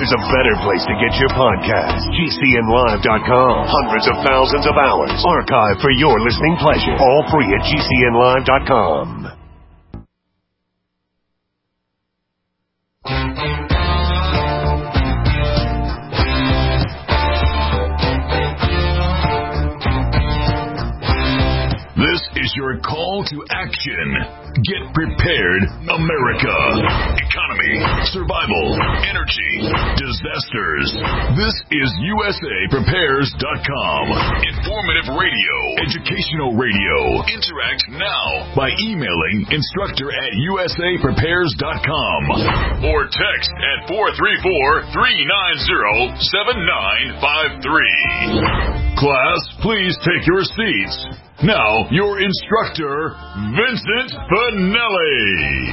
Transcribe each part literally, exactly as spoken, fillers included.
there's a better place to get your podcast. G C N live dot com. Hundreds of thousands of hours archived for your listening pleasure. All free at G C N live dot com. This is your call to action. Get prepared, America. Economy, survival, energy, disasters. This is U S A Prepares dot com. Informative radio, educational radio. Interact now by emailing instructor at U S A Prepares dot com or text at four three four, three nine zero, seven nine five three. Class, please take your seats. Now, your instructor, Vincent Finelli.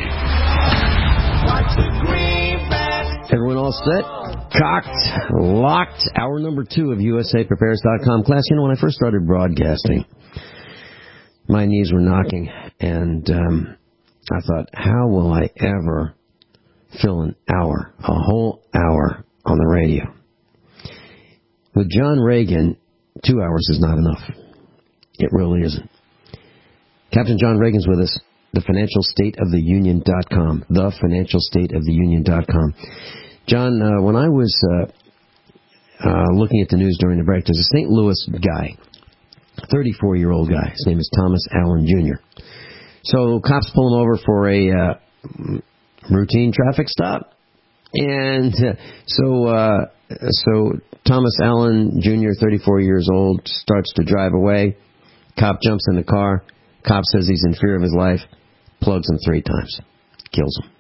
Everyone all set? Cocked, locked. Hour number two of U S A Prepares dot com. Class, you know, when I first started broadcasting, my knees were knocking, and um, I thought, how will I ever fill an hour, a whole hour on the radio? With John Reagan, two hours is not enough. It really isn't. Captain John Reagan's with us, the financial state of the union dot com, the financial state of the union dot com. John, uh, when I was uh, uh, looking at the news during the break, there's a Saint Louis guy, thirty-four-year-old guy. His name is Thomas Allen Junior So cops pull him over for a uh, routine traffic stop. And uh, so uh, so Thomas Allen Junior, thirty-four years old, starts to drive away. Cop jumps in the car. Cop says he's in fear of his life. Plugs him three times. Kills him.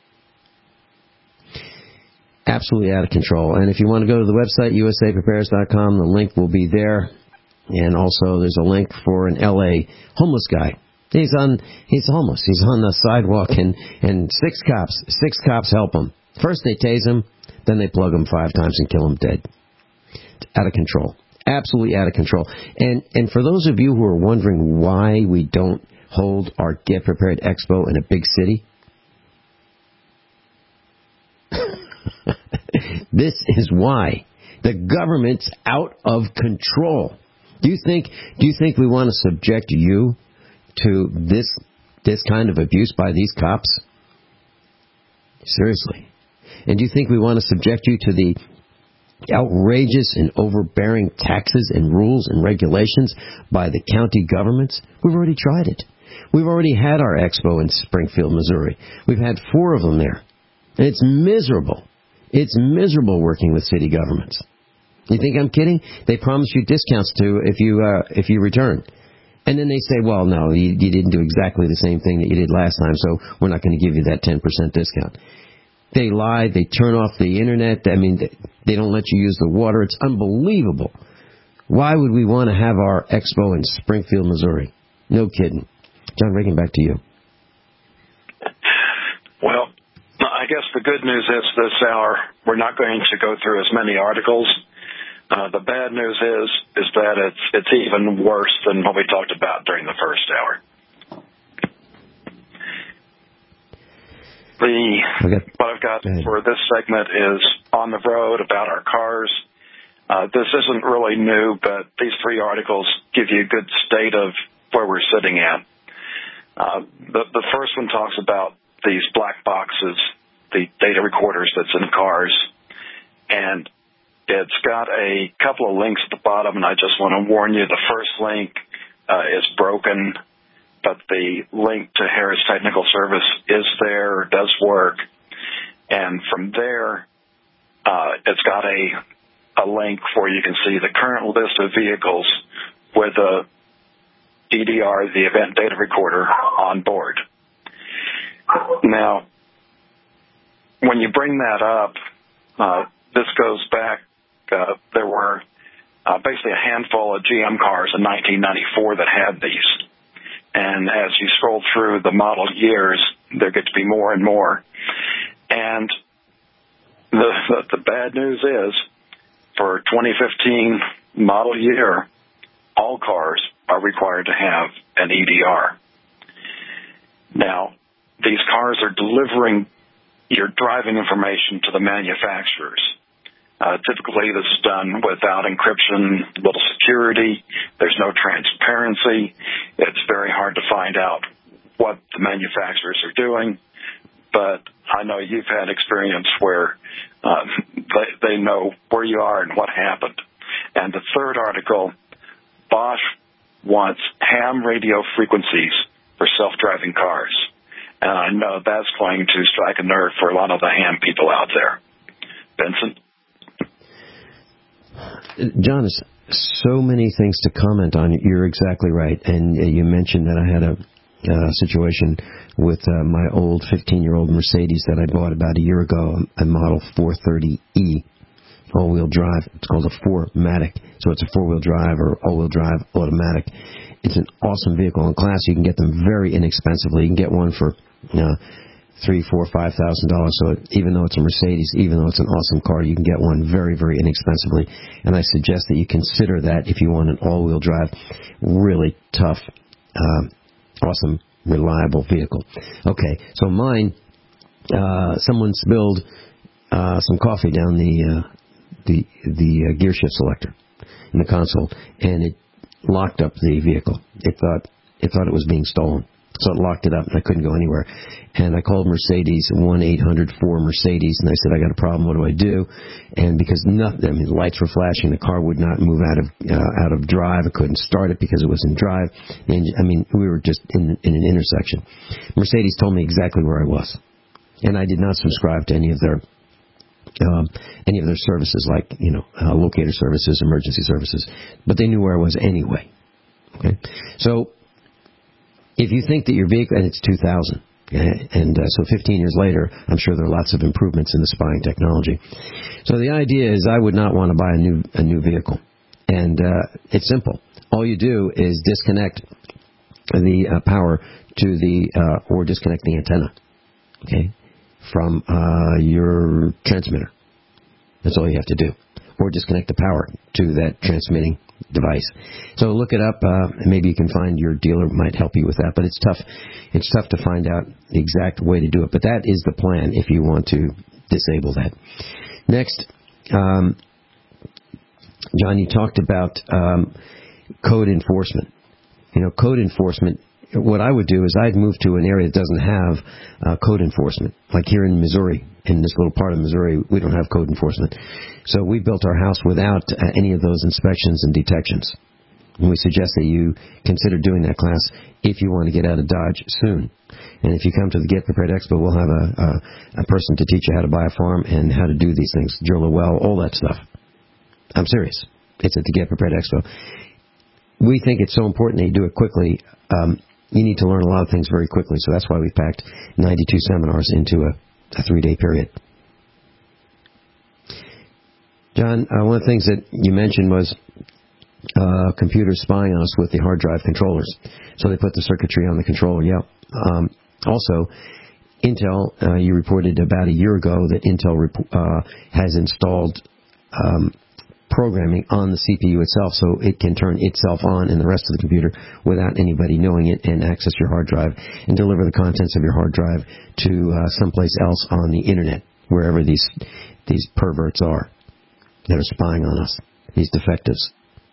Absolutely out of control. And if you want to go to the website, U S A Prepares dot com, the link will be there. And also there's a link for an L A homeless guy. He's on. He's homeless. He's on the sidewalk, and, and six cops, six cops help him. First they tase him, then they plug him five times and kill him dead. Out of control. Absolutely out of control. And and for those of you who are wondering why we don't hold our Get Prepared Expo in a big city, this is why. The government's out of control. Do you think do you think we want to subject you to this this kind of abuse by these cops? Seriously. And do you think we want to subject you to the outrageous and overbearing taxes and rules and regulations by the county governments? We've already tried it. We've already had our expo in Springfield, Missouri. We've had four of them there. And it's miserable. It's miserable working with city governments. You think I'm kidding? They promise you discounts to if you uh, if you return. And then they say, well, no, you, you didn't do exactly the same thing that you did last time, so we're not going to give you that ten percent discount. They lie. They turn off the Internet. I mean, they, they don't let you use the water. It's unbelievable. Why would we want to have our expo in Springfield, Missouri? No kidding. John Reagan, back to you. Well, I guess the good news is this hour we're not going to go through as many articles. Uh, the bad news is is that it's it's even worse than what we talked about during the first hour. The okay. What I've got for this segment is on the road about our cars. Uh, this isn't really new, but these three articles give you a good state of where we're sitting at. Uh, the, the first one talks about these black boxes, the data recorders that's in cars, and it's got a couple of links at the bottom, and I just want to warn you, the first link uh, is broken, but the link to Harris Technical Service is there, does work, and from there, uh, it's got a, a link where you can see the current list of vehicles with a E D R, the event data recorder, on board. Now, when you bring that up, uh, this goes back, uh, there were uh, basically a handful of G M cars in nineteen ninety-four that had these. And as you scroll through the model years, there get to be more and more. And the, the, the bad news is, for twenty fifteen model year, all cars are required to have an E D R. Now, these cars are delivering your driving information to the manufacturers. Uh, typically, this is done without encryption, little security. There's no transparency. It's very hard to find out what the manufacturers are doing. But I know you've had experience where uh, they, they know where you are and what happened. And the third article, Bosch wants ham radio frequencies for self-driving cars. And I know that's going to strike a nerve for a lot of the ham people out there. Vincent? John, there's so many things to comment on. You're exactly right. And you mentioned that I had a uh, situation with uh, my old fifteen-year-old Mercedes that I bought about a year ago, a Model four thirty E, all-wheel drive. It's called a four matic. So it's a four-wheel drive or all-wheel drive automatic. It's an awesome vehicle. In class, you can get them very inexpensively. You can get one for uh, three, four, five thousand dollars. So even though it's a Mercedes, even though it's an awesome car, you can get one very, very inexpensively. And I suggest that you consider that if you want an all-wheel drive, really tough, uh, awesome, reliable vehicle. Okay, so mine, uh, someone spilled uh, some coffee down the uh, the the uh, gear shift selector in the console, and it locked up the vehicle. It thought it thought it was being stolen. So it locked it up, and I couldn't go anywhere. And I called Mercedes, one eight hundred four Mercedes, and I said, I got a problem, what do I do? And because nothing, I mean, the lights were flashing, the car would not move out of uh, out of drive. I couldn't start it because it was in drive. And, I mean, we were just in, in an intersection. Mercedes told me exactly where I was. And I did not subscribe to any of their um, any of their services, like, you know, uh, locator services, emergency services. But they knew where I was anyway. Okay? So if you think that your vehicle, and it's two thousand, okay, and uh, so fifteen years later, I'm sure there are lots of improvements in the spying technology. So the idea is I would not want to buy a new a new vehicle. And uh, it's simple. All you do is disconnect the uh, power to the, uh, or disconnect the antenna, okay, from uh, your transmitter. That's all you have to do. Or disconnect the power to that transmitting device. So look it up. Uh, maybe you can find your dealer might help you with that. But it's tough. It's tough to find out the exact way to do it. But that is the plan if you want to disable that. Next, um, John, you talked about um, code enforcement. You know, code enforcement. What I would do is I'd move to an area that doesn't have uh, code enforcement. Like here in Missouri, in this little part of Missouri, we don't have code enforcement. So we built our house without uh, any of those inspections and detections. And we suggest that you consider doing that class if you want to get out of Dodge soon. And if you come to the Get Prepared Expo, we'll have a, a, a person to teach you how to buy a farm and how to do these things, drill a well, all that stuff. I'm serious. It's at the Get Prepared Expo. We think it's so important that you do it quickly. Um, you need to learn a lot of things very quickly, so that's why we packed ninety-two seminars into a, a three-day period. John, uh, one of the things that you mentioned was uh, computers spying on us with the hard drive controllers. So they put the circuitry on the controller, yeah. Um, also, Intel, uh, you reported about a year ago that Intel rep- uh, has installed um, programming on the C P U itself so it can turn itself on and the rest of the computer without anybody knowing it and access your hard drive and deliver the contents of your hard drive to uh, someplace else on the Internet, wherever these these perverts are that are spying on us, these defectives.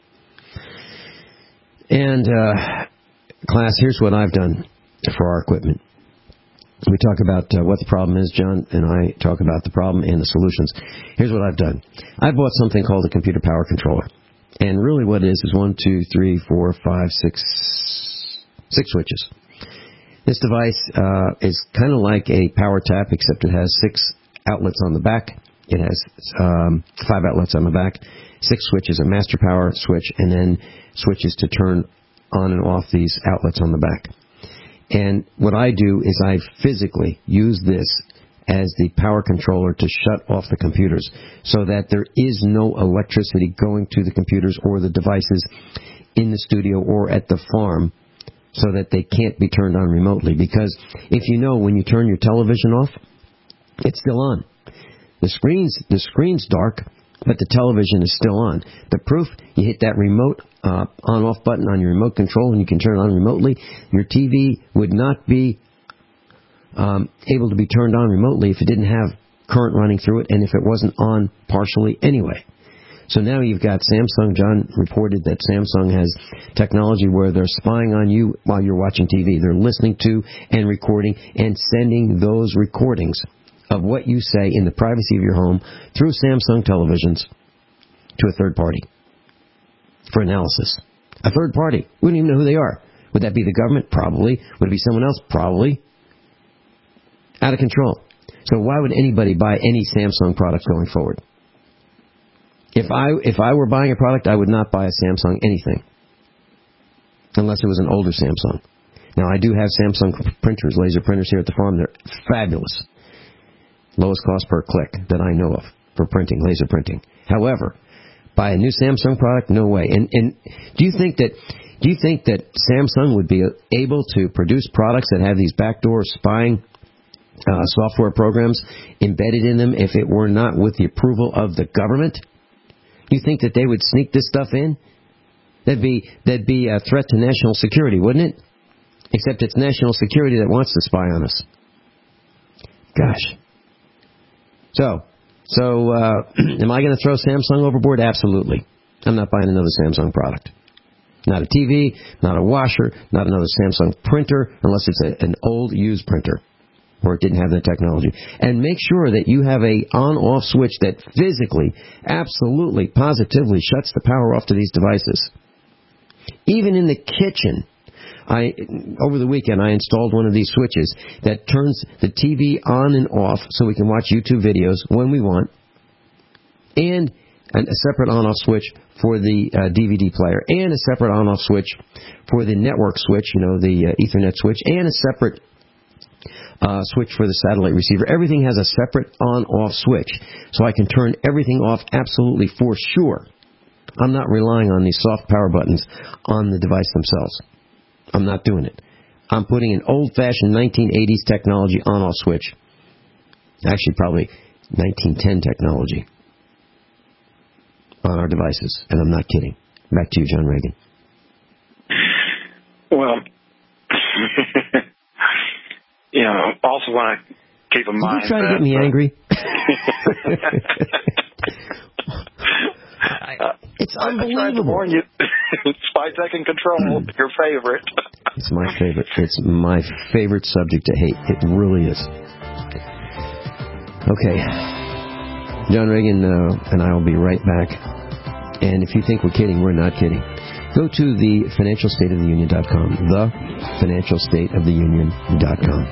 And, uh, class, here's what I've done for our equipment. We talk about uh, what the problem is, John, and I talk about the problem and the solutions. Here's what I've done. I bought something called a computer power controller. And really what it is is one, two, three, four, five, six, six switches. This device uh, is kind of like a power tap, except it has six outlets on the back. It has um, five outlets on the back, six switches, a master power switch, and then switches to turn on and off these outlets on the back. And what I do is I physically use this as the power controller to shut off the computers so that there is no electricity going to the computers or the devices in the studio or at the farm so that they can't be turned on remotely. Because if you know, when you turn your television off, it's still on. The screen's, the screen's dark, but the television is still on. The proof, you hit that remote uh, on-off button on your remote control and you can turn it on remotely. Your T V would not be um, able to be turned on remotely if it didn't have current running through it, and if it wasn't on partially anyway. So now you've got Samsung. John reported that Samsung has technology where they're spying on you while you're watching T V. They're listening to and recording and sending those recordings of what you say in the privacy of your home through Samsung televisions to a third party for analysis. A third party. We don't even know who they are. Would that be the government? Probably. Would it be someone else? Probably. Out of control. So why would anybody buy any Samsung products going forward? If I if I were buying a product, I would not buy a Samsung anything. Unless it was an older Samsung. Now, I do have Samsung printers, laser printers here at the farm. They're fabulous. Lowest cost per click that I know of for printing, laser printing. However, buy a new Samsung product? No way. And and do you think that do you think that Samsung would be able to produce products that have these backdoor spying uh, software programs embedded in them if it were not with the approval of the government? You think that they would sneak this stuff in? That'd be that'd be a threat to national security, wouldn't it? Except it's national security that wants to spy on us. Gosh. So, so uh, am I going to throw Samsung overboard? Absolutely. I'm not buying another Samsung product. Not a T V, not a washer, not another Samsung printer, unless it's a, an old used printer or it didn't have the technology. And make sure that you have a on-off switch that physically, absolutely, positively shuts the power off to these devices. Even in the kitchen, I over the weekend I installed one of these switches that turns the T V on and off so we can watch YouTube videos when we want, and a separate on-off switch for the uh, D V D player, and a separate on-off switch for the network switch, you know, the uh, Ethernet switch, and a separate uh, switch for the satellite receiver. Everything has a separate on-off switch, so I can turn everything off absolutely for sure. I'm not relying on these soft power buttons on the device themselves. I'm not doing it. I'm putting an old-fashioned nineteen eighties technology on-off switch. Actually, probably nineteen ten technology on our devices. And I'm not kidding. Back to you, John Reagan. Well, you know, also want to keep in mind. Did you try that, to get me uh, angry? I, it's unbelievable. I tried to warn you. Spy taking control, your favorite. It's my favorite. It's my favorite subject to hate. It really is. Okay. John Reagan uh, and I will be right back. And if you think we're kidding, we're not kidding. Go to the financial state of the union dot com. the financial state of the union dot com.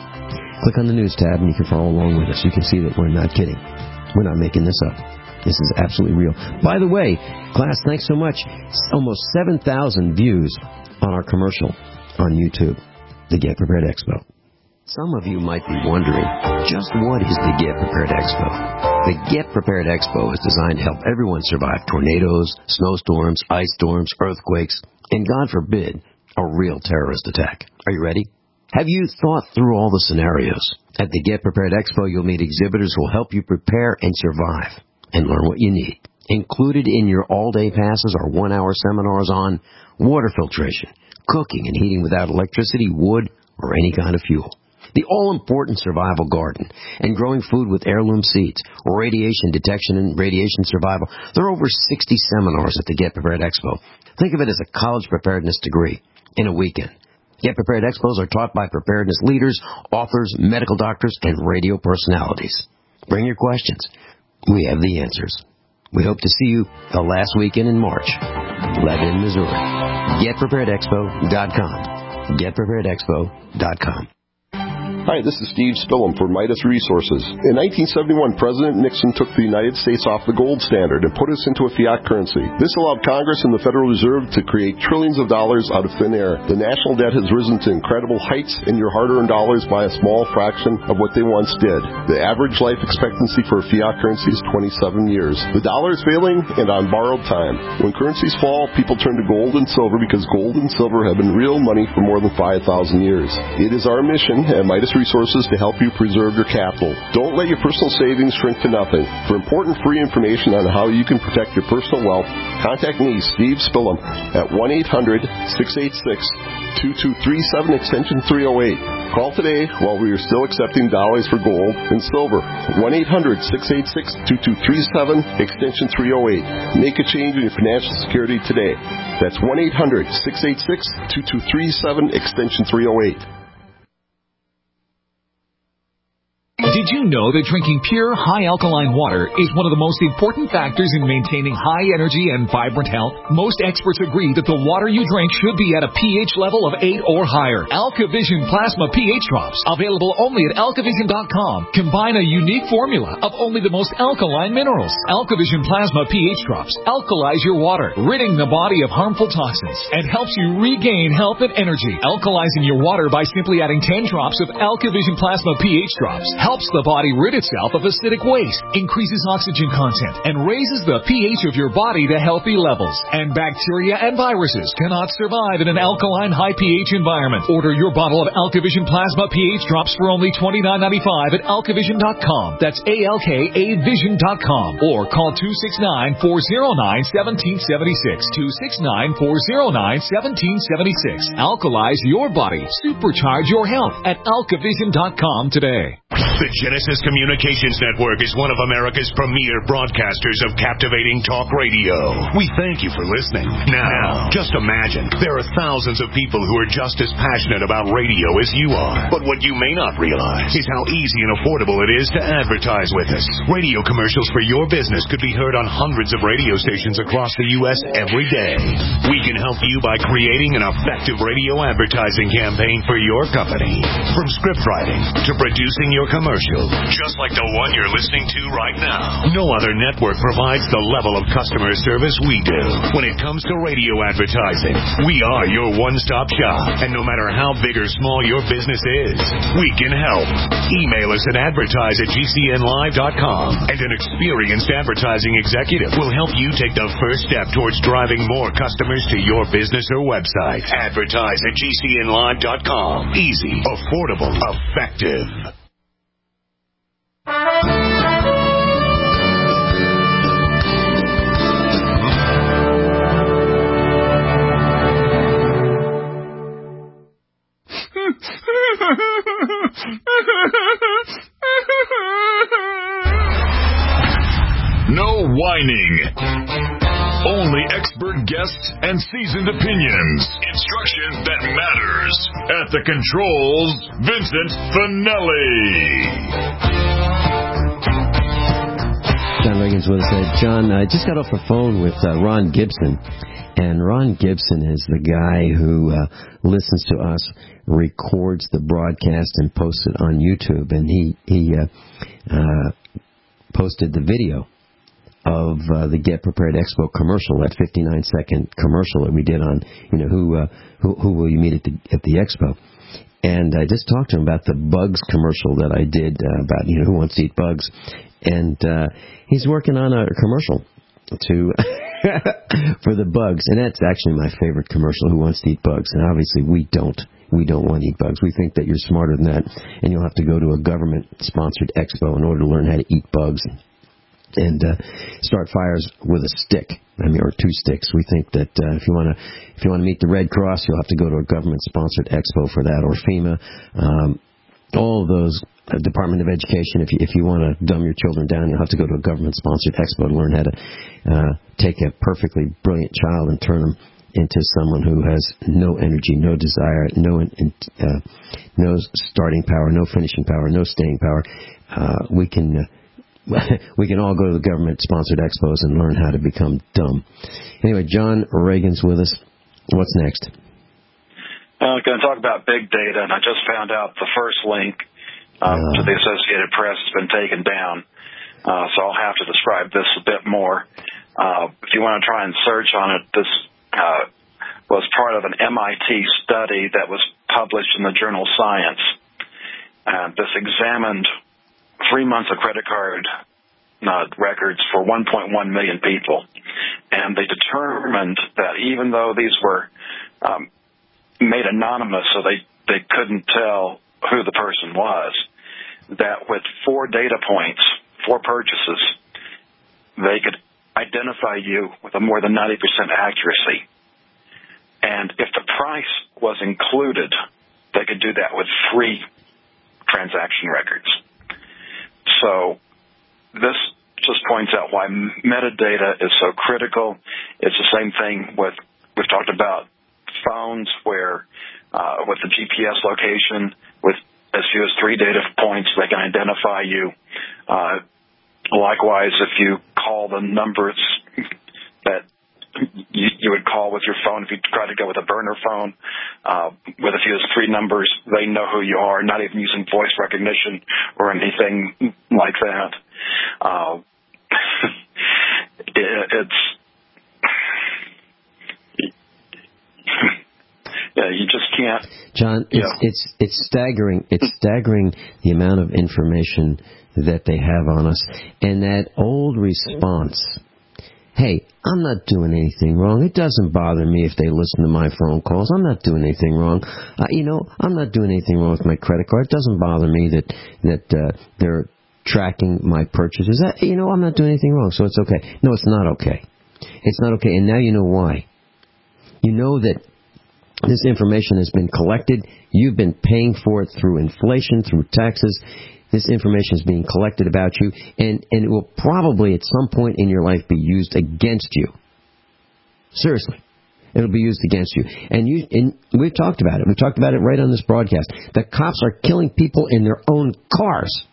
Click on the news tab and you can follow along with us. You can see that we're not kidding. We're not making this up. This is absolutely real. By the way, class, thanks so much. Almost seven thousand views on our commercial on YouTube, the Get Prepared Expo. Some of you might be wondering, just what is the Get Prepared Expo? The Get Prepared Expo is designed to help everyone survive tornadoes, snowstorms, ice storms, earthquakes, and God forbid, a real terrorist attack. Are you ready? Have you thought through all the scenarios? At the Get Prepared Expo, you'll meet exhibitors who will help you prepare and survive and learn what you need. Included in your all-day passes are one-hour seminars on water filtration, cooking and heating without electricity, wood, or any kind of fuel, the all-important survival garden, and growing food with heirloom seeds, radiation detection and radiation survival. There are over sixty seminars at the Get Prepared Expo. Think of it as a college preparedness degree in a weekend. Get Prepared Expos are taught by preparedness leaders, authors, medical doctors, and radio personalities. Bring your questions. We have the answers. We hope to see you the last weekend in March. Lebanon, Missouri. Get Prepared Expo dot com. Get Prepared Expo dot com. Hi, this is Steve Spillum for Midas Resources. In nineteen seventy-one, President Nixon took the United States off the gold standard and put us into a fiat currency. This allowed Congress and the Federal Reserve to create trillions of dollars out of thin air. The national debt has risen to incredible heights, and your hard-earned dollars buy a small fraction of what they once did. The average life expectancy for a fiat currency is twenty-seven years. The dollar is failing and on borrowed time. When currencies fall, people turn to gold and silver because gold and silver have been real money for more than five thousand years. It is our mission at Midas Resources to help you preserve your capital. Don't let your personal savings shrink to nothing. For important free information on how you can protect your personal wealth, contact me, Steve Spillum, at one eight hundred, six eight six, two two three seven, extension three oh eight. Call today while we are still accepting dollars for gold and silver. one eight hundred six eight six two two three seven, extension three oh eight. Make a change in your financial security today. That's one eight hundred six eight six two two three seven, extension three oh eight. Did you know that drinking pure, high-alkaline water is one of the most important factors in maintaining high energy and vibrant health? Most experts agree that the water you drink should be at a pH level of eight or higher. AlkaVision Plasma pH Drops, available only at alkavision dot com, combine a unique formula of only the most alkaline minerals. AlkaVision Plasma pH Drops alkalize your water, ridding the body of harmful toxins, and helps you regain health and energy. Alkalizing your water by simply adding ten drops of AlkaVision Plasma pH Drops helps the body rid itself of acidic waste, increases oxygen content, and raises the pH of your body to healthy levels. And bacteria and viruses cannot survive in an alkaline high pH environment. Order your bottle of AlkaVision Plasma pH Drops for only twenty-nine ninety-five at alkavision dot com. That's A L K A vision dot com. Or call two six nine, four oh nine, one seven seven six. two six nine, four oh nine, one seven seven six. Alkalize your body. Supercharge your health at alkavision dot com today. The Genesis Communications Network is one of America's premier broadcasters of captivating talk radio. We thank you for listening. Now, just imagine, there are thousands of people who are just as passionate about radio as you are. But what you may not realize is how easy and affordable it is to advertise with us. Radio commercials for your business could be heard on hundreds of radio stations across the U S every day. We can help you by creating an effective radio advertising campaign for your company. From script writing to producing your commercial, just like the one you're listening to right now. No other network provides the level of customer service we do. When it comes to radio advertising, we are your one-stop shop. And no matter how big or small your business is, we can help. Email us at advertise at G C N live dot com, and an experienced advertising executive will help you take the first step towards driving more customers to your business or website. Advertise at G C N live dot com. Easy, affordable, effective. No whining. Only expert guests and seasoned opinions. Instruction that matters. At the controls, Vincent Finelli. John Reagan's with us. Uh, John, I just got off the phone with uh, Ron Gibson. And Ron Gibson is the guy who uh, listens to us, records the broadcast, and posts it on YouTube. And he, he uh, uh, posted the video of uh, the Get Prepared Expo commercial, that fifty-nine second commercial that we did on, you know, who uh, who, who will you meet at the at the expo. And I just talked to him about the bugs commercial that I did uh, about, you know, who wants to eat bugs. And uh, he's working on a commercial to for the bugs, and that's actually my favorite commercial, who wants to eat bugs. And obviously we don't. We don't want to eat bugs. We think that you're smarter than that, and you'll have to go to a government-sponsored expo in order to learn how to eat bugs and uh, start fires with a stick. I mean, or two sticks. We think that uh, if you want to, if you want to meet the Red Cross, you'll have to go to a government-sponsored expo for that, or FEMA. Um, all of those, uh, Department of Education. If you if you want to dumb your children down, you'll have to go to a government-sponsored expo to learn how to uh, take a perfectly brilliant child and turn them into someone who has no energy, no desire, no uh, no starting power, no finishing power, no staying power. Uh, we can. Uh, we can all go to the government-sponsored expos and learn how to become dumb. Anyway, John Reagan's with us. What's next? I'm going to talk about big data, and I just found out the first link um, uh, to the Associated Press has been taken down, uh, so I'll have to describe this a bit more. Uh, if you want to try and search on it, this uh, was part of an M I T study that was published in the journal Science. Uh, this examined three months of credit card uh, records for one point one million people. And they determined that even though these were um, made anonymous, so they, they couldn't tell who the person was, that with four data points, four purchases, they could identify you with a more than ninety percent accuracy. And if the price was included they could do that with free transaction records. So this just points out why metadata is so critical. It's the same thing with, we've talked about phones where uh, with the G P S location, with as few as three data points, they can identify you. Uh, likewise, if you call the numbers that you, you would call with your phone, if you try to go with a burner phone, uh, with as few as three numbers, they know who you are, not even using voice recognition or anything like that. Uh, it, it's yeah, you just can't. John, it's, Yeah. it's it's staggering. It's staggering the amount of information that they have on us, and that old response. Hey, I'm not doing anything wrong. It doesn't bother me if they listen to my phone calls. I'm not doing anything wrong. Uh, you know, I'm not doing anything wrong with my credit card. It doesn't bother me that that uh, they're tracking my purchases. Uh, you know, I'm not doing anything wrong, so it's okay. No, it's not okay. It's not okay, and now you know why. You know that this information has been collected. You've been paying for it through inflation, through taxes. This information is being collected about you, and, and it will probably at some point in your life be used against you. Seriously. It'll be used against you. And, you, and we've talked about it. We've talked about it right on this broadcast. The cops are killing people in their own cars.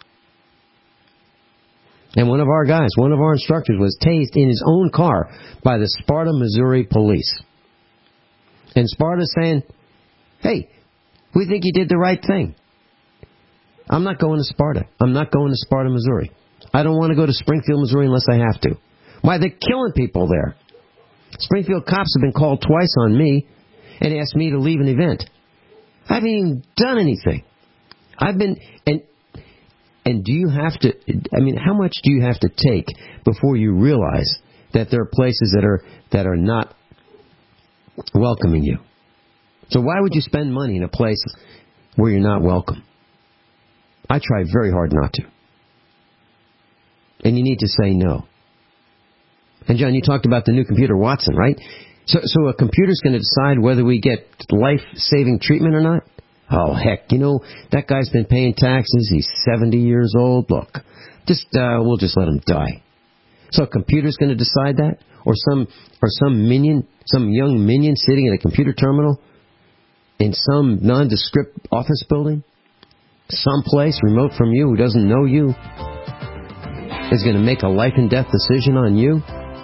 And one of our guys, one of our instructors, was tased in his own car by the Sparta, Missouri police. And Sparta's saying, hey, we think you did the right thing. I'm not going to Sparta. I'm not going to Sparta, Missouri. I don't want to go to Springfield, Missouri unless I have to. Why, they're killing people there. Springfield cops have been called twice on me and asked me to leave an event. I haven't even done anything. I've been, and and do you have to, I mean, how much do you have to take before you realize that there are places that are that are not welcoming you? So why would you spend money in a place where you're not welcome? I try very hard not to. And you need to say no. And John, you talked about the new computer, Watson, right? So, so a computer's going to decide whether we get life-saving treatment or not? Oh, heck, you know, that guy's been paying taxes. He's seventy years old. Look, just uh, we'll just let him die. So a computer's going to decide that? Or some, or some minion, some young minion sitting at a computer terminal in some nondescript office building? Someplace remote from you who doesn't know you is going to make a life and death decision on you?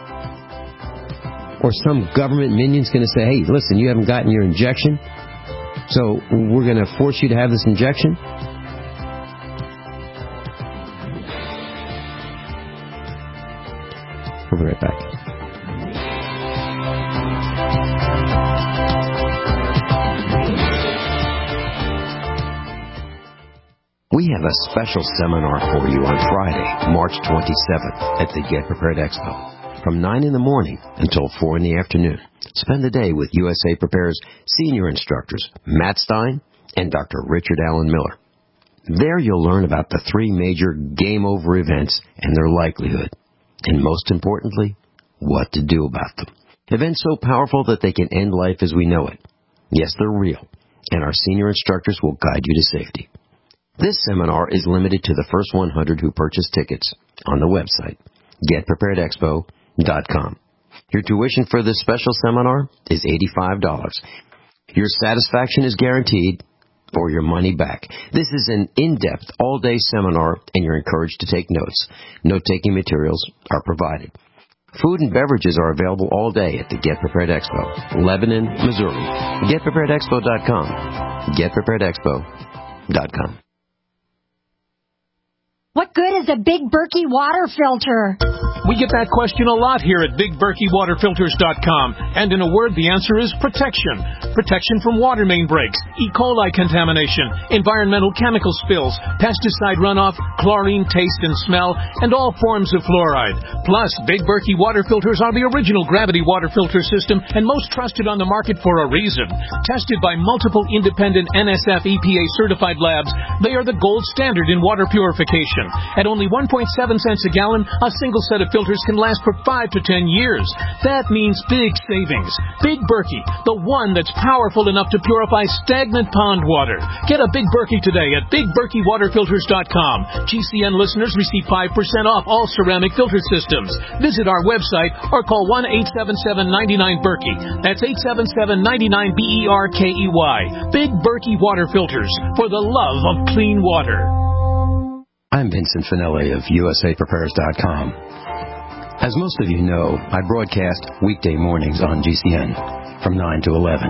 Or some government minion's going to say, hey, listen, you haven't gotten your injection, so we're going to force you to have this injection? We'll be right back. We have a special seminar for you on Friday, March twenty-seventh at the Get Prepared Expo from nine in the morning until four in the afternoon. Spend the day with U S A Prepare's senior instructors, Matt Stein and Doctor Richard Allen Miller. There you'll learn about the three major game over events and their likelihood, and most importantly, what to do about them. Events so powerful that they can end life as we know it. Yes, they're real, and our senior instructors will guide you to safety. This seminar is limited to the first one hundred who purchase tickets on the website, get prepared expo dot com. Your tuition for this special seminar is eighty-five dollars. Your satisfaction is guaranteed or your money back. This is an in-depth, all-day seminar, and you're encouraged to take notes. Note-taking materials are provided. Food and beverages are available all day at the Get Prepared Expo, Lebanon, Missouri. get prepared expo dot com. get prepared expo dot com. What good is a Big Berkey water filter? We get that question a lot here at big berkey water filters dot com. And in a word, the answer is protection. Protection from water main breaks, E. coli contamination, environmental chemical spills, pesticide runoff, chlorine taste and smell, and all forms of fluoride. Plus, Big Berkey water filters are the original gravity water filter system and most trusted on the market for a reason. Tested by multiple independent N S F E P A certified labs, they are the gold standard in water purification. At only one point seven cents a gallon, a single set of filters can last for five to ten years. That means big savings. Big Berkey, the one that's powerful enough to purify stagnant pond water. Get a Big Berkey today at big berkey water filters dot com. G C N listeners receive five percent off all ceramic filter systems. Visit our website or call one eight seven seven, nine nine, Berkey. That's eight seven seven, nine nine, B E R K E Y. Big Berkey Water Filters, for the love of clean water. I'm Vincent Finelli of U S A Prepares dot com. As most of you know, I broadcast weekday mornings on G C N from nine to eleven.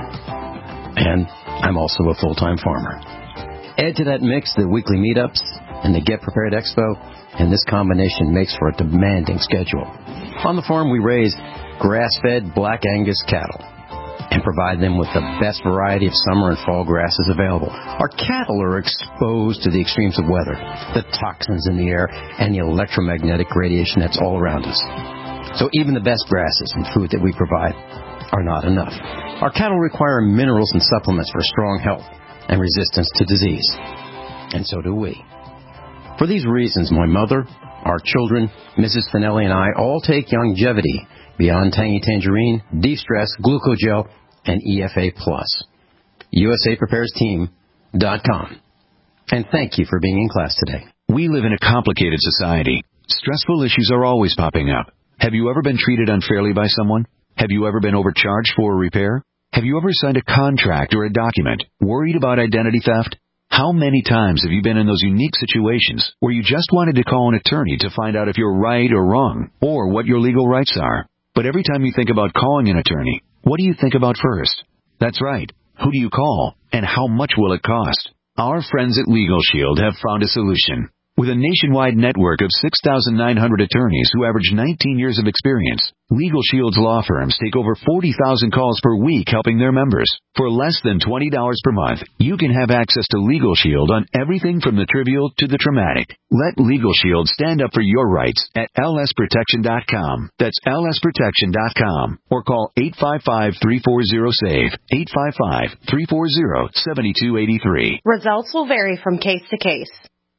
And I'm also a full-time farmer. Add to that mix the weekly meetups and the Get Prepared Expo, and this combination makes for a demanding schedule. On the farm, we raise grass-fed Black Angus cattle and provide them with the best variety of summer and fall grasses available. Our cattle are exposed to the extremes of weather, the toxins in the air, and the electromagnetic radiation that's all around us. So even the best grasses and food that we provide are not enough. Our cattle require minerals and supplements for strong health and resistance to disease. And so do we. For these reasons, my mother, our children, Missus Finelli, and I all take Longevity, Beyond Tangy Tangerine, De-Stress, Glucogel, and E F A Plus. U S A Prepares Team dot com. And thank you for being in class today. We live in a complicated society. Stressful issues are always popping up. Have you ever been treated unfairly by someone? Have you ever been overcharged for a repair? Have you ever signed a contract or a document worried about identity theft? How many times have you been in those unique situations where you just wanted to call an attorney to find out if you're right or wrong, or what your legal rights are? But every time you think about calling an attorney, what do you think about first? That's right. Who do you call, and how much will it cost? Our friends at Legal Shield have found a solution. With a nationwide network of six thousand nine hundred attorneys who average nineteen years of experience, Legal Shield's law firms take over forty thousand calls per week helping their members. For less than twenty dollars per month, you can have access to Legal Shield on everything from the trivial to the traumatic. Let Legal Shield stand up for your rights at L S protection dot com. That's L S protection dot com. Or call eight five five, three four zero, S A V E, eight five five, three four zero, seven two eight three. Results will vary from case to case.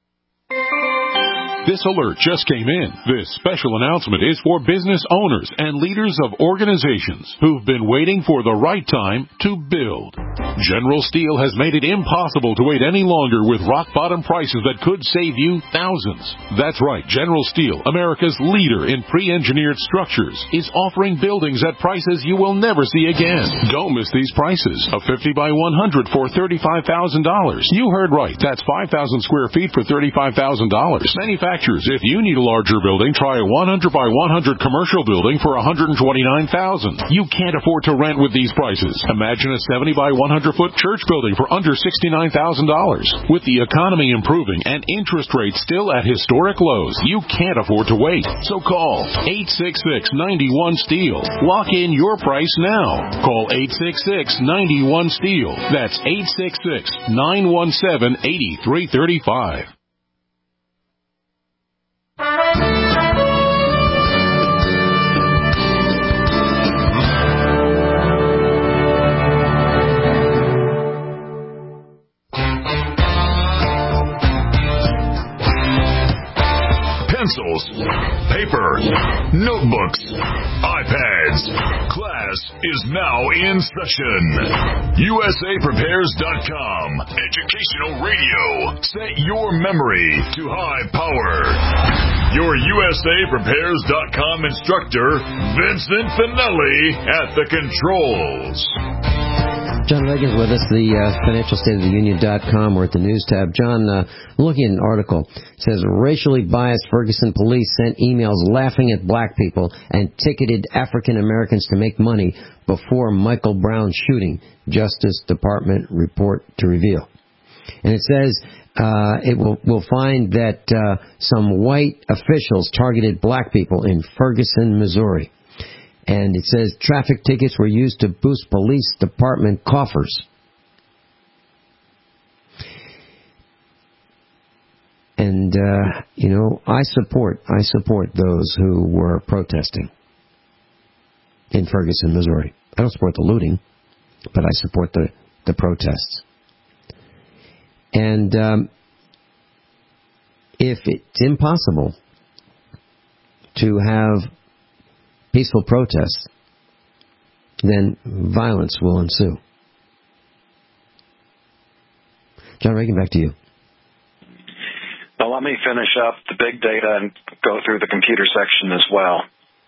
This alert just came in. This special announcement is for business owners and leaders of organizations who've been waiting for the right time to build. General Steel has made it impossible to wait any longer with rock-bottom prices that could save you thousands. That's right. General Steel, America's leader in pre-engineered structures, is offering buildings at prices you will never see again. Don't miss these prices. A fifty by one hundred for thirty-five thousand dollars. You heard right. That's five thousand square feet for thirty-five thousand dollars. Manufacturers, if you need a larger building, try a one hundred by one hundred commercial building for one hundred twenty-nine thousand dollars. You can't afford to rent with these prices. Imagine a seventy by one hundred foot church building for under sixty-nine thousand dollars. With the economy improving and interest rates still at historic lows, you can't afford to wait. So call eight six six, nine one, STEEL. Lock in your price now. Call eight six six, nine one, STEEL. That's eight six six, nine one seven, eight three three five. Pencils, paper, notebooks, iPads. Class is now in session. U S A Prepares dot com. Educational radio. Set your memory to high power. Your U S A Prepares dot com instructor, Vincent Finelli, at the controls. John Reagan's with us, the uh, financial state of the union dot com. We're at the news tab. John, uh, I'm looking at an article. It says, racially biased Ferguson police sent emails laughing at black people and ticketed African Americans to make money before Michael Brown shooting. Justice Department report to reveal. And it says uh, it will will find that uh, some white officials targeted black people in Ferguson, Missouri. And it says traffic tickets were used to boost police department coffers. And, uh, you know, I support, I support those who were protesting in Ferguson, Missouri. I don't support the looting, but I support the, the protests. And um, if it's impossible to have peaceful protests, then violence will ensue. John Reagan, back to you. Now let me finish up the big data and go through the computer section as well.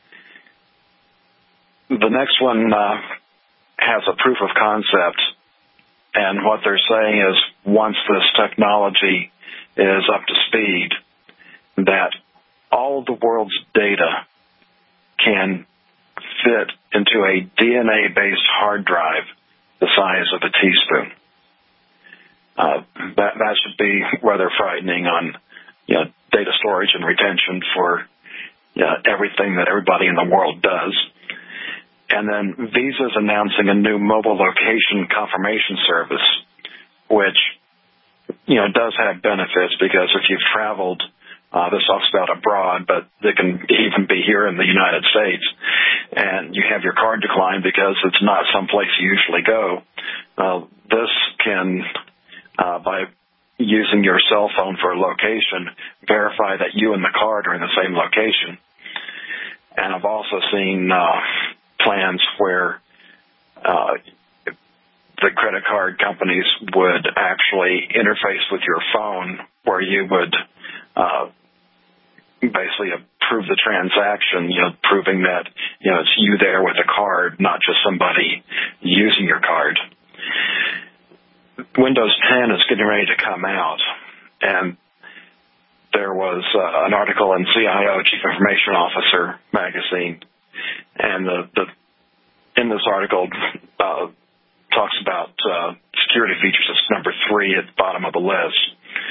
The next one uh, has a proof of concept, and what they're saying is once this technology is up to speed, that all the world's data can fit into a D N A-based hard drive the size of a teaspoon. Uh, that, that should be rather frightening on, you know, data storage and retention for, you know, everything that everybody in the world does. And then Visa's announcing a new mobile location confirmation service, which, you know, does have benefits because if you've traveled, uh, this talks about abroad, but it can even be here in the United States, and you have your card declined because it's not someplace you usually go, uh, this can, uh, by using your cell phone for a location, verify that you and the card are in the same location. And I've also seen uh, plans where uh, the credit card companies would actually interface with your phone where you would uh, basically approve the transaction, you know, proving that, you know, it's you there with a card, not just somebody using your card. Windows ten is getting ready to come out, and there was uh, an article in C I O, Chief Information Officer magazine, and the, the in this article uh, talks about uh, security features. It's number three at the bottom of the list.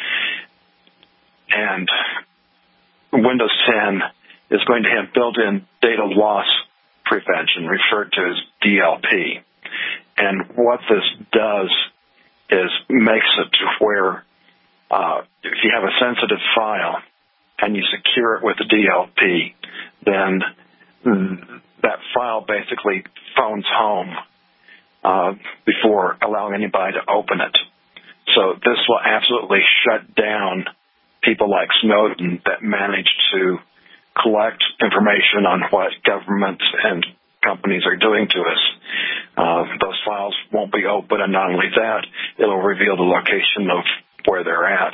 And Windows ten is going to have built-in data loss prevention, referred to as D L P. And what this does is makes it to where uh, if you have a sensitive file and you secure it with a D L P, then that file basically phones home uh, before allowing anybody to open it. So this will absolutely shut down people like Snowden that manage to collect information on what governments and companies are doing to us. Uh, those files won't be open, and not only that, it'll reveal the location of where they're at.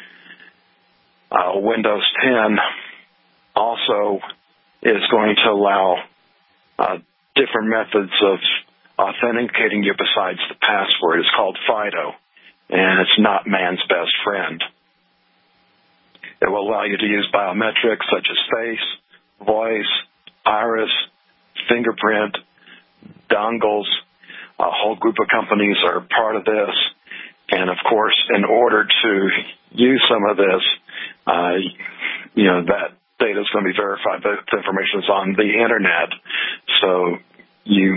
Uh, Windows ten also is going to allow uh, different methods of authenticating you besides the password. It's called FIDO, and it's not man's best friend. It will allow you to use biometrics such as face, voice, iris, fingerprint, dongles. A whole group of companies are part of this. And, of course, in order to use some of this, uh, you know, that data is going to be verified. That information is on the Internet. So you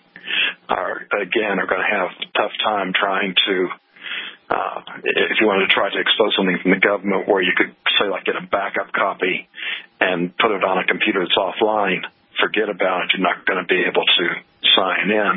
are, again, are going to have a tough time trying to, uh, if you wanted to try to expose something from the government where you could, say, like get a backup copy and put it on a computer that's offline, forget about it. You're not going to be able to sign in.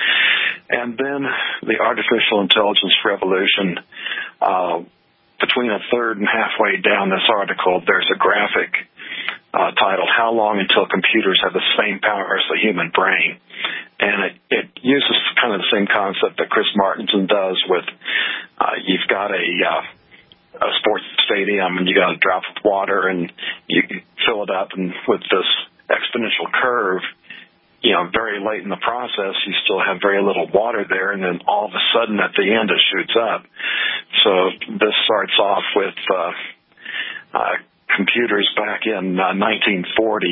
And then the artificial intelligence revolution, uh, between a third and halfway down this article, there's a graphic uh, titled, How Long Until Computers Have the Same Power as the Human Brain? And it, it uses kind of the same concept that Chris Martenson does with, uh, you've got a, uh, a sports stadium and you got a drop of water and you fill it up, and with this exponential curve, you know, very late in the process, you still have very little water there, and then all of a sudden at the end it shoots up. So this starts off with uh, uh, computers back in uh, nineteen forty,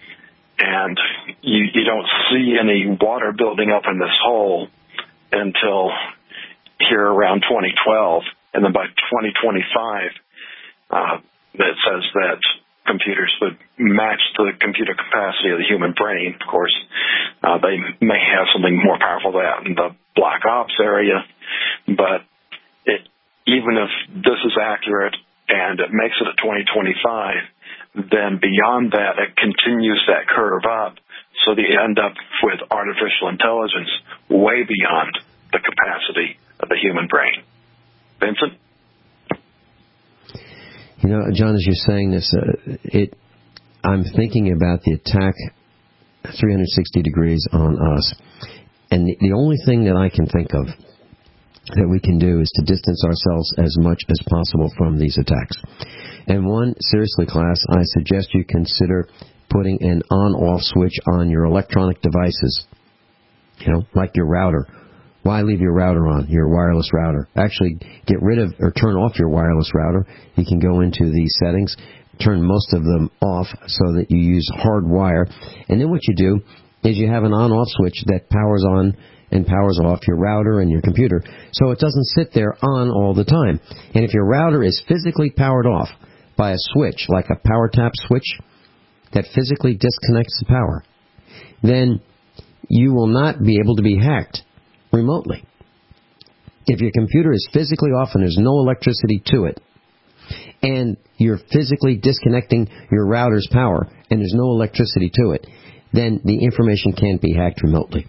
and you, you don't see any water building up in this hole until here around twenty twelve, and then by twenty twenty-five, uh, it says that computers would match the computer capacity of the human brain. Of course, uh, they may have something more powerful than that in the black ops area, but it, even if this is accurate and it makes it at twenty twenty-five, then beyond that, it continues that curve up, so that you end up with artificial intelligence way beyond the capacity of the human brain. Vincent? You know, John, as you're saying this, uh, it I'm thinking about the attack three hundred sixty degrees on us. And the, the only thing that I can think of that we can do is to distance ourselves as much as possible from these attacks. And one, seriously, class, I suggest you consider putting an on-off switch on your electronic devices. You know, like your router. Why leave your router on, your wireless router? Actually, get rid of or turn off your wireless router. You can go into the settings, turn most of them off so that you use hard wire. And then what you do is you have an on-off switch that powers on and powers off your router and your computer, so it doesn't sit there on all the time. And if your router is physically powered off by a switch, like a power tap switch that physically disconnects the power, then you will not be able to be hacked remotely. If your computer is physically off and there's no electricity to it, and you're physically disconnecting your router's power and there's no electricity to it, then the information can't be hacked remotely.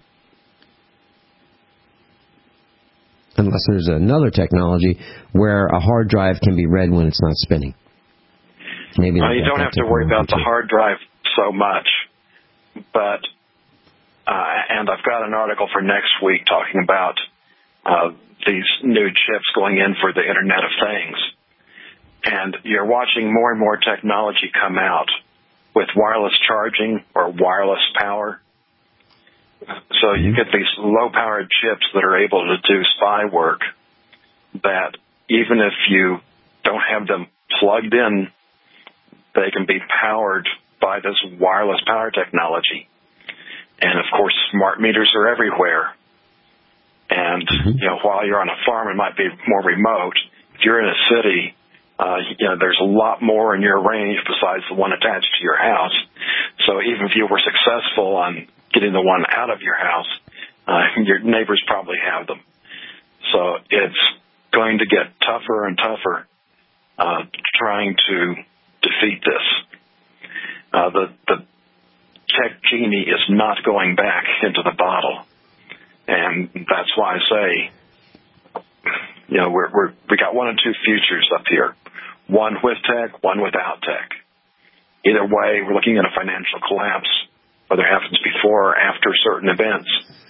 Unless there's another technology where a hard drive can be read when it's not spinning. Maybe well, you don't have to worry about the hard drive so much, but uh, and I've got an article for next week talking about uh, these new chips going in for the Internet of Things. And you're watching more and more technology come out with wireless charging or wireless power. So you get these low-powered chips that are able to do spy work that even if you don't have them plugged in, they can be powered by this wireless power technology. And, of course, smart meters are everywhere. And, you know, while you're on a farm, it might be more remote. If you're in a city, uh, you know, there's a lot more in your range besides the one attached to your house. So even if you were successful on getting the one out of your house, uh, your neighbors probably have them. So it's going to get tougher and tougher uh, trying to defeat this. Uh, the, the tech genie is not going back into the bottle. And that's why I say, you know, we're, we're, we got one of two futures up here. One with tech, one without tech. Either way, we're looking at a financial collapse, whether it happens before or after certain events.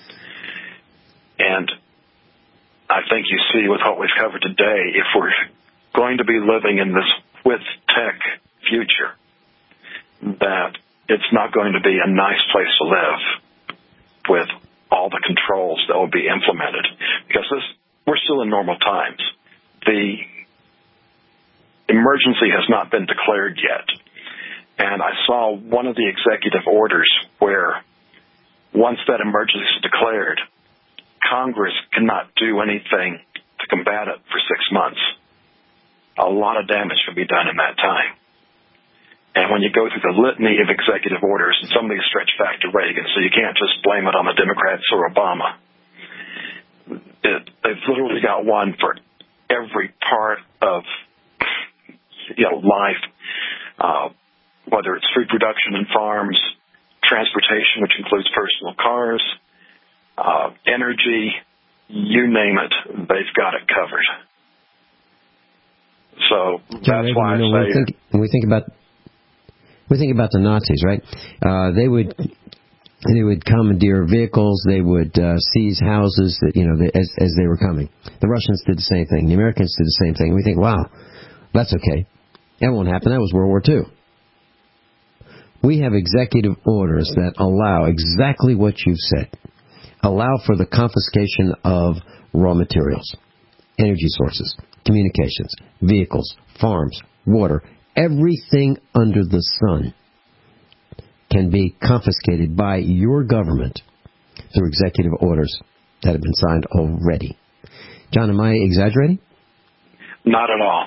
And I think you see with what we've covered today, if we're going to be living in this with tech future, that it's not going to be a nice place to live with all the controls that will be implemented. Because this, we're still in normal times. The emergency has not been declared yet. And I saw one of the executive orders where once that emergency is declared, Congress cannot do anything to combat it for six months. A lot of damage can be done in that time. And when you go through the litany of executive orders, and some of these stretch back to Reagan, so you can't just blame it on the Democrats or Obama. It, they've literally got one for every part of, you know, life, uh, whether it's food production in farms, transportation, which includes personal cars, uh, energy, you name it, they've got it covered. So John that's Reagan, why I you know, say... we think, when we think about... We think about the Nazis, right? Uh, they would they would commandeer vehicles. They would uh, seize houses that, you know, they, as as they were coming. The Russians did the same thing. The Americans did the same thing. We think, wow, that's okay. That won't happen. That was World War Two. We have executive orders that allow exactly what you've said. Allow for the confiscation of raw materials, energy sources, communications, vehicles, farms, water. Everything under the sun can be confiscated by your government through executive orders that have been signed already. John, am I exaggerating? Not at all.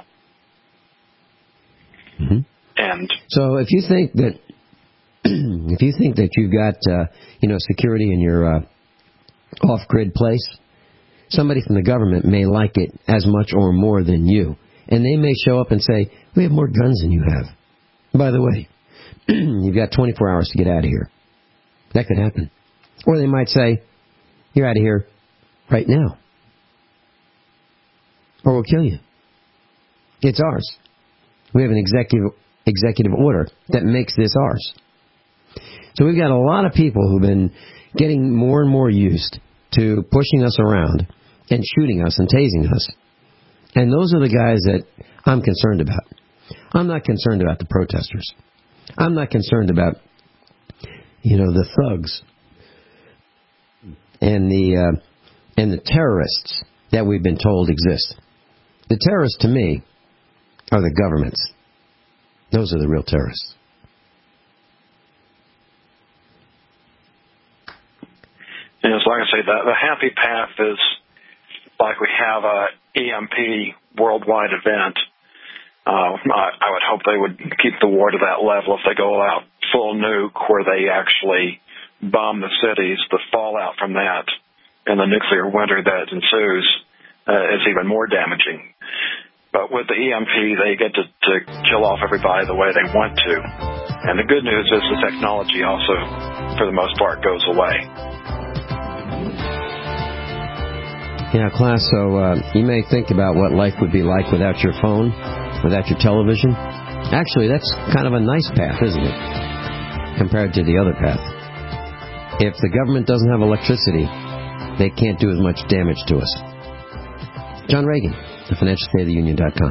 Mm-hmm. And so, if you think that if you think that you've got uh, you know security in your uh, off-grid place, somebody from the government may like it as much or more than you. And they may show up and say, we have more guns than you have. By the way, you've got twenty-four hours to get out of here. That could happen. Or they might say, you're out of here right now. Or we'll kill you. It's ours. We have an executive executive order that makes this ours. So we've got a lot of people who've been getting more and more used to pushing us around and shooting us and tasing us. And those are the guys that I'm concerned about. I'm not concerned about the protesters. I'm not concerned about, you know, the thugs and the uh, and the terrorists that we've been told exist. The terrorists, to me, are the governments. Those are the real terrorists. Yes, like I say, the, the happy path is like we have a E M P worldwide event. Uh, I, I would hope they would keep the war to that level. If they go out full nuke where they actually bomb the cities, the fallout from that and the nuclear winter that ensues uh, is even more damaging. But with the E M P, they get to, to kill off everybody the way they want to. And the good news is the technology also, for the most part, goes away. Yeah, class, so uh, you may think about what life would be like without your phone, without your television. Actually, that's kind of a nice path, isn't it, compared to the other path. If the government doesn't have electricity, they can't do as much damage to us. John Reagan, the financial state of the union dot com.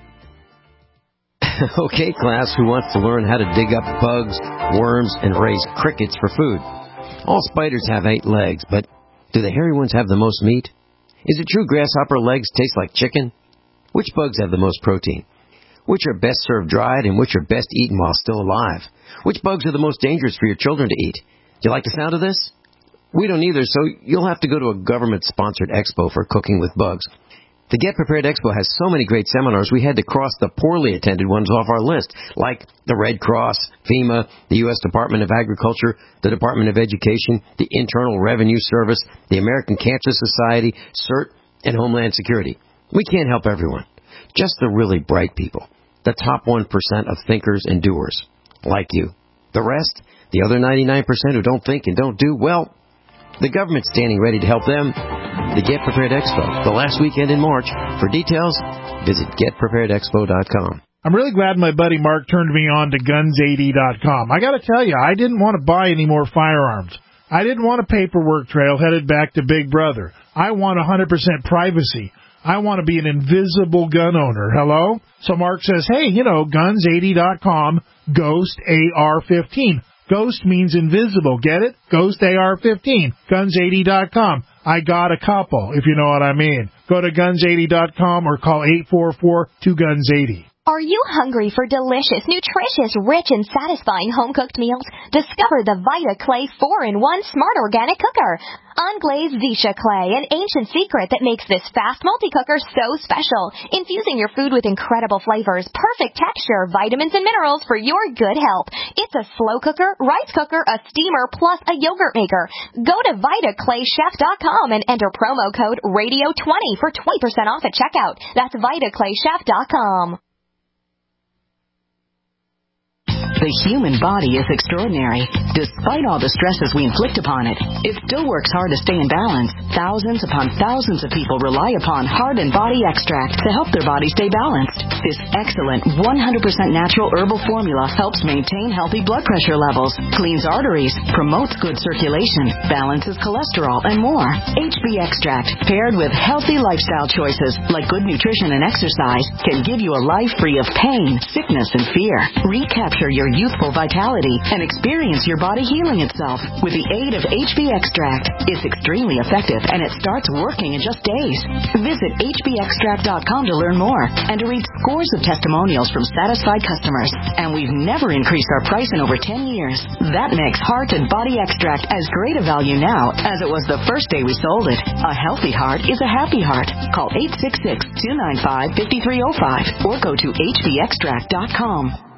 Okay, class, who wants to learn how to dig up bugs, worms, and raise crickets for food? All spiders have eight legs, but do the hairy ones have the most meat? Is it true grasshopper legs taste like chicken? Which bugs have the most protein? Which are best served dried and which are best eaten while still alive? Which bugs are the most dangerous for your children to eat? Do you like the sound of this? We don't either, so you'll have to go to a government-sponsored expo for cooking with bugs. The Get Prepared Expo has so many great seminars, we had to cross the poorly attended ones off our list, like the Red Cross, FEMA, the U S Department of Agriculture, the Department of Education, the Internal Revenue Service, the American Cancer Society, CERT, and Homeland Security. We can't help everyone, just the really bright people, the top one percent of thinkers and doers, like you. The rest, the other ninety-nine percent who don't think and don't do, well, the government's standing ready to help them. The Get Prepared Expo, the last weekend in March. For details, visit get prepared expo dot com. I'm really glad my buddy Mark turned me on to guns eighty dot com. I got to tell you, I didn't want to buy any more firearms. I didn't want a paperwork trail headed back to Big Brother. I want one hundred percent privacy. I want to be an invisible gun owner. Hello? So Mark says, hey, you know, guns eighty dot com, Ghost A R fifteen. Ghost means invisible. Get it? Ghost A R fifteen. guns eighty dot com. I got a couple, if you know what I mean. Go to guns eighty dot com or call eight four four, two guns eighty. Are you hungry for delicious, nutritious, rich, and satisfying home-cooked meals? Discover the Vita Clay four in one Smart Organic Cooker. Unglazed Zisha Clay, an ancient secret that makes this fast multi-cooker so special. Infusing your food with incredible flavors, perfect texture, vitamins, and minerals for your good health. It's a slow cooker, rice cooker, a steamer, plus a yogurt maker. Go to vita clay chef dot com and enter promo code radio twenty for twenty percent off at checkout. That's vita clay chef dot com. The human body is extraordinary. Despite all the stresses we inflict upon it, it still works hard to stay in balance. Thousands upon thousands of people rely upon Heart and Body Extract to help their body stay balanced. This excellent one hundred percent natural herbal formula helps maintain healthy blood pressure levels, cleans arteries, promotes good circulation, balances cholesterol, and more. H B Extract, paired with healthy lifestyle choices like good nutrition and exercise, can give you a life free of pain, sickness, and fear. Recapture your youthful vitality and experience your body healing itself with the aid of H B Extract. It's extremely effective and it starts working in just days. Visit H B extract dot com to learn more and to read scores of testimonials from satisfied customers. And we've never increased our price in over ten years. That makes Heart and Body Extract as great a value now as it was the first day we sold it. A healthy heart is a happy heart. Call eight six six, two nine five, five three zero five or go to H B extract dot com.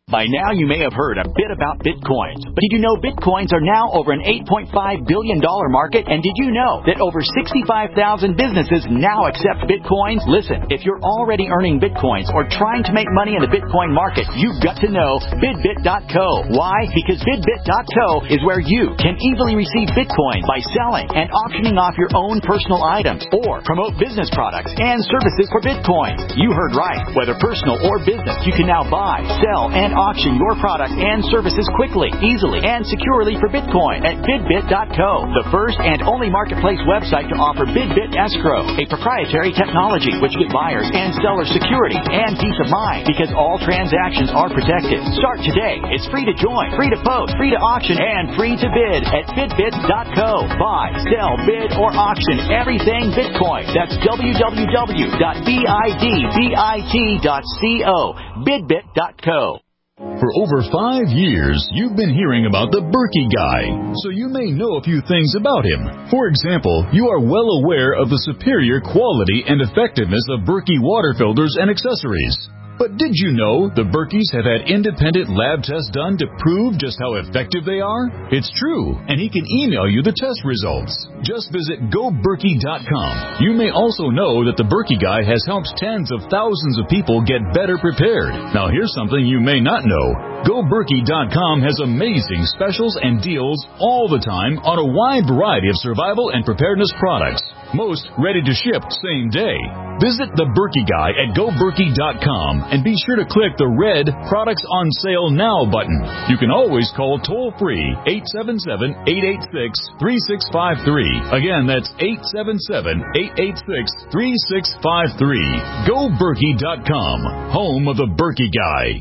By now, you may have heard a bit about Bitcoins. But did you know Bitcoins are now over an eight point five billion dollars market? And did you know that over sixty-five thousand businesses now accept Bitcoins? Listen, if you're already earning Bitcoins or trying to make money in the Bitcoin market, you've got to know Bidbit dot co. Why? Because Bidbit dot co is where you can easily receive Bitcoin by selling and auctioning off your own personal items or promote business products and services for Bitcoin. You heard right. Whether personal or business, you can now buy, sell, and auction your product and services quickly, easily, and securely for Bitcoin at Bidbit dot co, the first and only marketplace website to offer Bidbit Escrow, a proprietary technology which gives buyers and sellers security and peace of mind because all transactions are protected. Start today. It's free to join, free to post, free to auction, and free to bid at Bidbit dot co. Buy, sell, bid, or auction everything Bitcoin. That's w w w dot bidbit dot co. Bidbit dot co. For over five years, you've been hearing about the Berkey Guy, so you may know a few things about him. For example, you are well aware of the superior quality and effectiveness of Berkey water filters and accessories. But did you know the Berkeys have had independent lab tests done to prove just how effective they are? It's true, and he can email you the test results. Just visit go berkey dot com. You may also know that the Berkey Guy has helped tens of thousands of people get better prepared. Now here's something you may not know. go berkey dot com has amazing specials and deals all the time on a wide variety of survival and preparedness products. Most ready to ship same day. Visit the Berkey Guy at go berkey dot com and be sure to click the red Products on Sale Now button. You can always call toll-free eight seven seven, eight eight six, three six five three. Again, that's eight seven seven, eight eight six, three six five three. go berkey dot com, home of the Berkey Guy.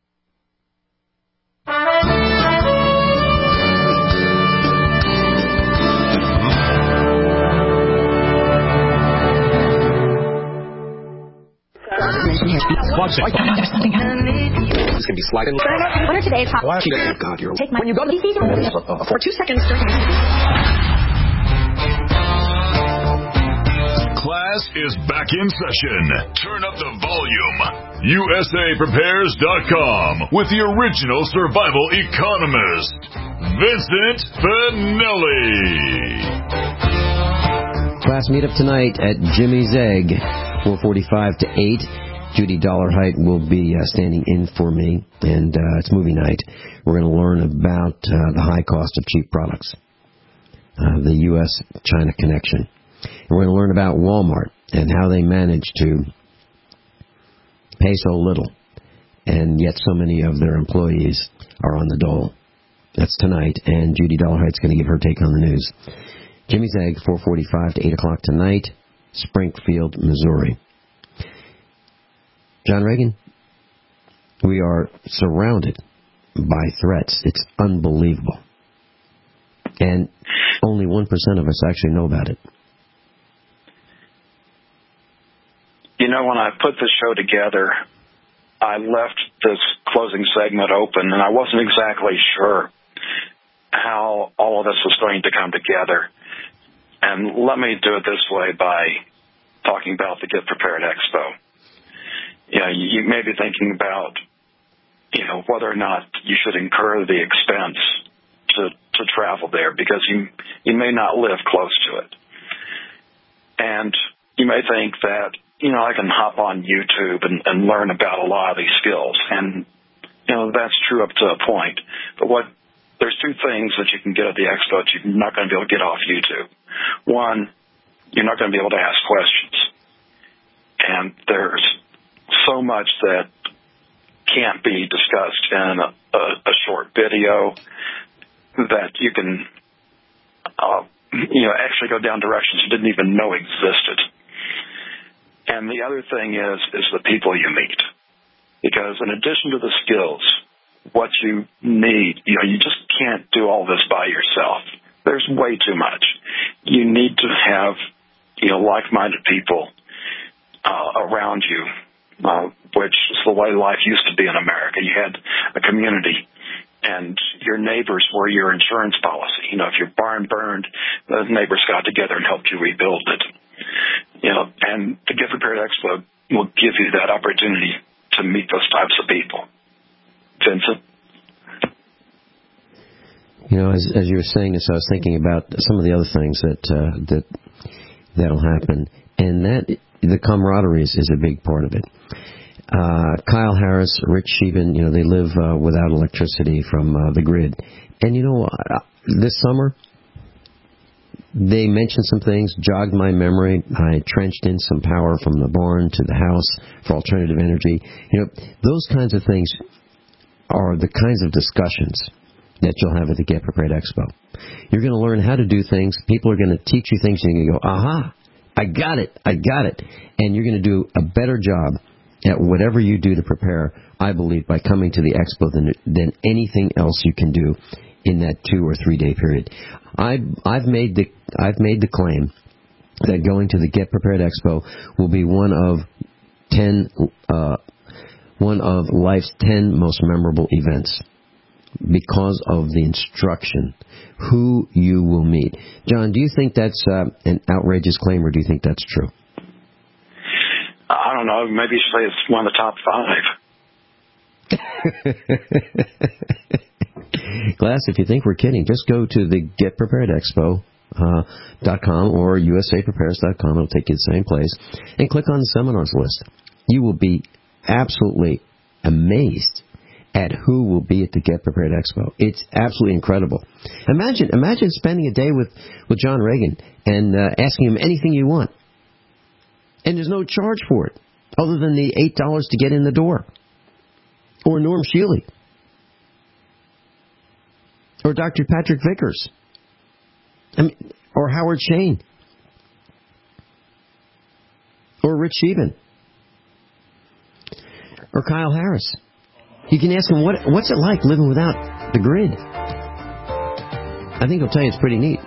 Watch it. There's something happening. It's going to be sliding. What are today's hot? Watch it. God, you're... Take my... When you go to... Uh, for two seconds. Class is back in session. Turn up the volume. U S A prepares dot com with the original survival economist, Vincent Finelli. Class meetup tonight at Jimmy's Egg, four forty-five to eight. Judy Dollarheight will be uh, standing in for me, and uh, it's movie night. We're going to learn about uh, the high cost of cheap products, uh, the U S China connection. And we're going to learn about Walmart and how they manage to pay so little, and yet so many of their employees are on the dole. That's tonight, and Judy Dollarheight's going to give her take on the news. Jimmy's Egg, four forty-five to eight o'clock tonight, Springfield, Missouri. John Reagan, we are surrounded by threats. It's unbelievable. And only one percent of us actually know about it. You know, when I put the show together, I left this closing segment open, and I wasn't exactly sure how all of this was going to come together. And let me do it this way by talking about the Get Prepared Expo. You know, you may be thinking about, you know, whether or not you should incur the expense to to travel there because you you may not live close to it. And you may think that, you know, I can hop on YouTube and, and learn about a lot of these skills. And, you know, that's true up to a point. But what there's two things that you can get at the expo that you're not going to be able to get off YouTube. One, you're not going to be able to ask questions. And there's so much that can't be discussed in a, a, a short video that you can, uh, you know, actually go down directions you didn't even know existed. And the other thing is, is the people you meet. Because in addition to the skills, what you need, you know, you just can't do all this by yourself. There's way too much. You need to have, you know, like-minded people uh, around you, uh, which is the way life used to be in America. You had a community, and your neighbors were your insurance policy. You know, if your barn burned, the neighbors got together and helped you rebuild it. You know, and the Get Prepared Expo will give you that opportunity to meet those types of people. Vincent. You know, as, as you were saying this, I was thinking about some of the other things that uh, that that'll happen, and that the camaraderie is, is a big part of it. Uh, Kyle Harris, Rich Sheben, you know, they live uh, without electricity from uh, the grid, and you know, uh, this summer they mentioned some things, jogged my memory. I trenched in some power from the barn to the house for alternative energy. You know, those kinds of things are the kinds of discussions that you'll have at the Get Prepared Expo. You're going to learn how to do things. People are going to teach you things, and you're going to go, aha, I got it, I got it. And you're going to do a better job at whatever you do to prepare, I believe, by coming to the Expo than, than anything else you can do in that two or three day period. I, I've made the I've made the claim that going to the Get Prepared Expo will be one of ten uh, one of life's ten most memorable events, because of the instruction, who you will meet. John, do you think that's uh, an outrageous claim, or do you think that's true? I don't know. Maybe you say it's one of the top five. Glass, if you think we're kidding, just go to the Get Prepared Expo uh, dot com or U S A Prepares dot com. It'll take you to the same place. And click on the seminars list. You will be absolutely amazed at who will be at the Get Prepared Expo. It's absolutely incredible. Imagine imagine spending a day with, with John Reagan and uh, asking him anything you want. And there's no charge for it, other than the eight dollars to get in the door. Or Norm Shealy. Or Doctor Patrick Vickers. I mean, or Howard Shane. Or Rich Sheben. Or Kyle Harris. You can ask him, what, what's it like living without the grid? I think he'll tell you it's pretty neat.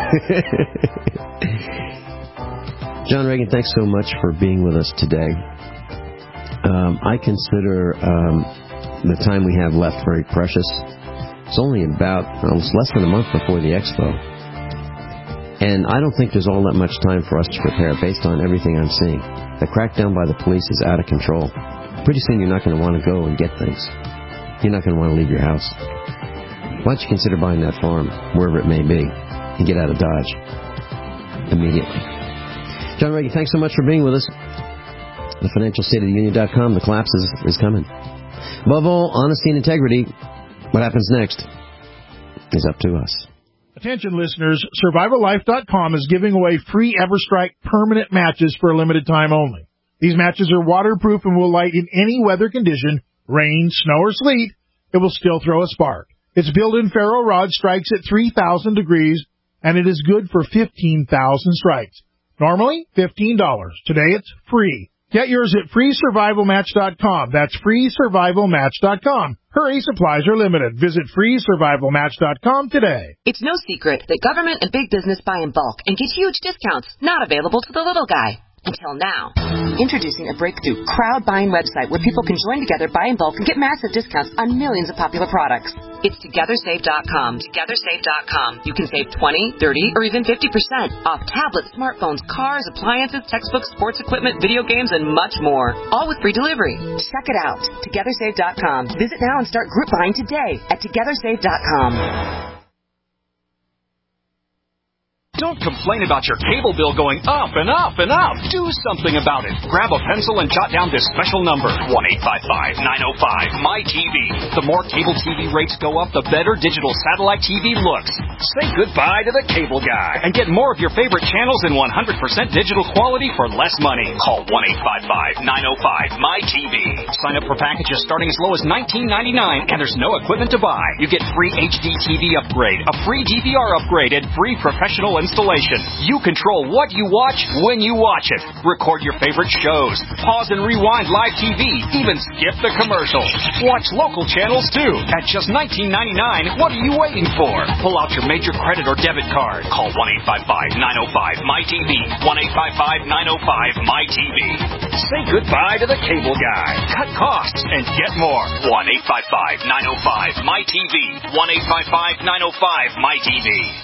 John Reagan, thanks so much for being with us today. Um, I consider um, the time we have left very precious. It's only about, well, it's less than a month before the Expo. And I don't think there's all that much time for us to prepare based on everything I'm seeing. The crackdown by the police is out of control. Pretty soon you're not going to want to go and get things. You're not going to want to leave your house. Why don't you consider buying that farm, wherever it may be, and get out of Dodge immediately. John Reagan, thanks so much for being with us. The financial state of the union dot com, the collapse is, is coming. Above all, honesty and integrity. What happens next is up to us. Attention listeners, Survival Life dot com is giving away free EverStrike permanent matches for a limited time only. These matches are waterproof and will light in any weather condition, rain, snow, or sleet. It will still throw a spark. Its built-in ferro rod strikes at three thousand degrees, and it is good for fifteen thousand strikes. Normally, fifteen dollars. Today, it's free. Get yours at free survival match dot com. That's free survival match dot com. Hurry, supplies are limited. Visit free survival match dot com today. It's no secret that government and big business buy in bulk and get huge discounts not available to the little guy. Until now. Introducing a breakthrough crowd buying website where people can join together, buy in bulk, and get massive discounts on millions of popular products. It's together save dot com. together save dot com. You can save twenty, thirty, or even fifty percent off tablets, smartphones, cars, appliances, textbooks, sports equipment, video games, and much more. All with free delivery. Check it out. together save dot com. Visit now and start group buying today at together save dot com. Don't complain about your cable bill going up and up and up. Do something about it. Grab a pencil and jot down this special number, one eight five five, nine oh five, M Y T V. The more cable T V rates go up, the better digital satellite T V looks. Say goodbye to the cable guy and get more of your favorite channels in one hundred percent digital quality for less money. Call one eight five five, nine oh five, M Y T V. Sign up for packages starting as low as nineteen ninety-nine, and there's no equipment to buy. You get free H D T V upgrade, a free D V R upgrade, and free professional installation. You control what you watch when you watch it. Record your favorite shows. Pause and rewind live T V. Even skip the commercials. Watch local channels too. At just nineteen ninety-nine, what are you waiting for? Pull out your major credit or debit card. Call one eight five five, nine oh five, M Y T V. one eight five five, nine oh five, M Y T V. Say goodbye to the cable guy. Cut costs and get more. one eight five five, nine oh five, M Y T V. one eight five five, nine oh five, M Y T V.